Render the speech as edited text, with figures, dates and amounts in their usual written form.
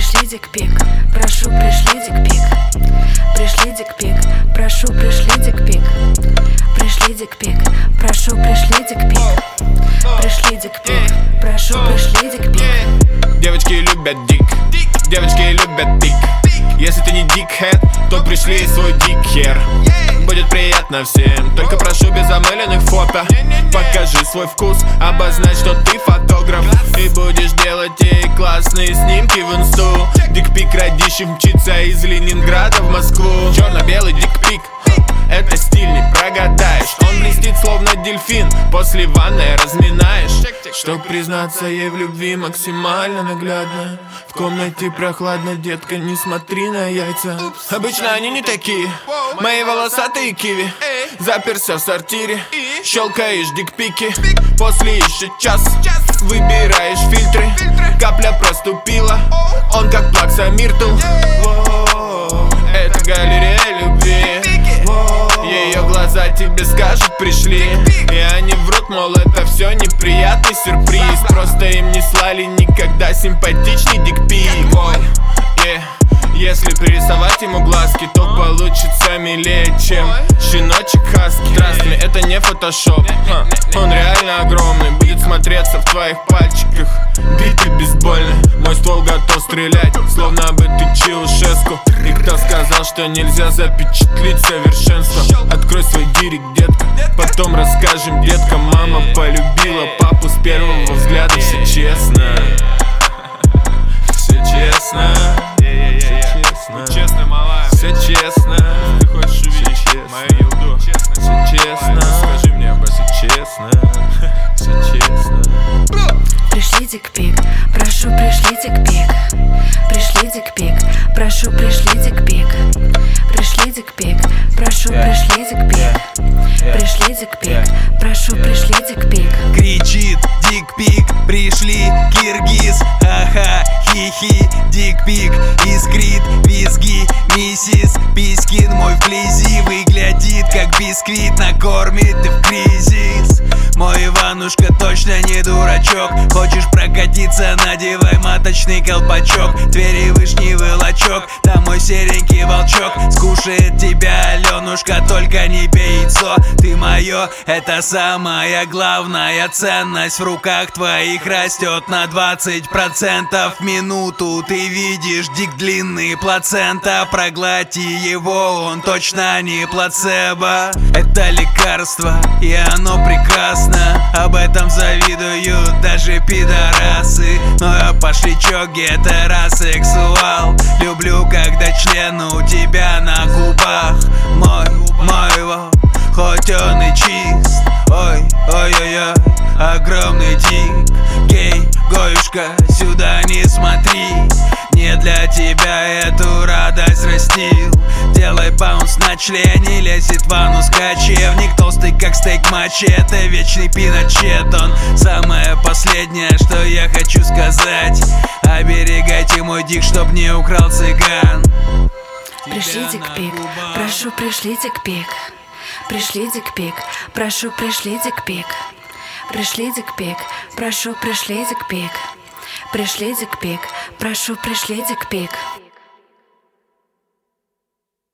Пришли дикпик, прошу, пришли дикпик. Пришли дикпик, прошу, пришли дикпик. Пришли дикпик, прошу, пришли дикпик. Пришли дикпик, прошу, пришли дикпик. Девочки любят дик, девочки любят пик. Если ты не дикхед, то пришли свой дикхер. Будет приятно всем, только прошу без замыленных фото. Покажи свой вкус, обозначь, что ты фотограф. И будешь делать ей классные снимки в инсту. Дикпик родищий мчится из Ленинграда в Москву. Черно-белый дикпик, это стиль, не прогадаешь. Он блестит словно дельфин, после ванны разминаешь. Чтоб признаться ей в любви максимально наглядно. В комнате прохладно, детка, не смотри на яйца. Обычно они не такие, мои волосатые киви. Заперся в сортире, щелкаешь дикпики. После еще час выбираешь фильтры. Капля проступила, он как плакса Миртл. Это галерея любви. Ее глаза тебе скажут пришли. И они врут, мол, это все неприятный сюрприз. Просто им не слали никогда симпатичный дикпик. Ой, если пририсовать ему глазки, то получится милее, чем щеночек хаски. Здравствуй, это не фотошоп, он реально огромный. Будет смотреться в твоих пальчиках, битый бейсбольный. Мой ствол готов стрелять, словно бы ты Чаушеску. И кто сказал, что нельзя запечатлеть совершенство? Открой свой директ, детка, потом расскажем деткам. Мама полюбила папу с первого взгляда. Все честно, все честно. Честно, малая, все честно. Ты хочешь увидеть мою елду? Все честно. Скажи мне об этом. Все честно. Все честно. Пришли дикпик, прошу, пришли дикпик. Пришли дикпик, прошу, пришли дикпик. Пришли дикпик, прошу, пришли дикпик. Пришли дикпик, прошу, пришли дикпик. Кричит дикпик, пришли киргиз. Ха-ха, хи-хи, дикпик. Искрит визги, миссис Пискин мой вблизи. Выглядит как бисквит, накормит ты в кризис. Мой Иванушка точно не дурачок. Хочешь прокатиться, надевай маточный колпачок. Твери вышневый лачок, там мой серенький волчок. Скушает тебя Аленушка, только не бей яйцо. Ты мое, это самая главная ценность. В руках твоих растет на 20% в минуту. Ты видишь дик длинный, плацента. Проглоти его, он точно не плацебо. Это лекарство, и оно прекрасно. Об этом завидуют даже пидорасы. Но я пошлячок, гетеросексуал. Люблю, когда член у тебя на губах. Моего, хоть он и чист. Ой, ой-ой-ой, огромный дик. Гей, гоюшка, сюда не смотри. Не для тебя эту радость растил. Делай баунс на члене, лезет в анус кочевник. Толстый как стейк мачете, вечный пиночет. Он самое последнее, что я хочу сказать. Оберегайте мой дик, чтоб не украл цыган. Пришли дикпик, прошу, пришли дикпик. Пришли дикпик, прошу, пришли дикпик. Пришли дикпик, прошу, пришли дикпик. Пришли дикпик, прошу, пришли дикпик.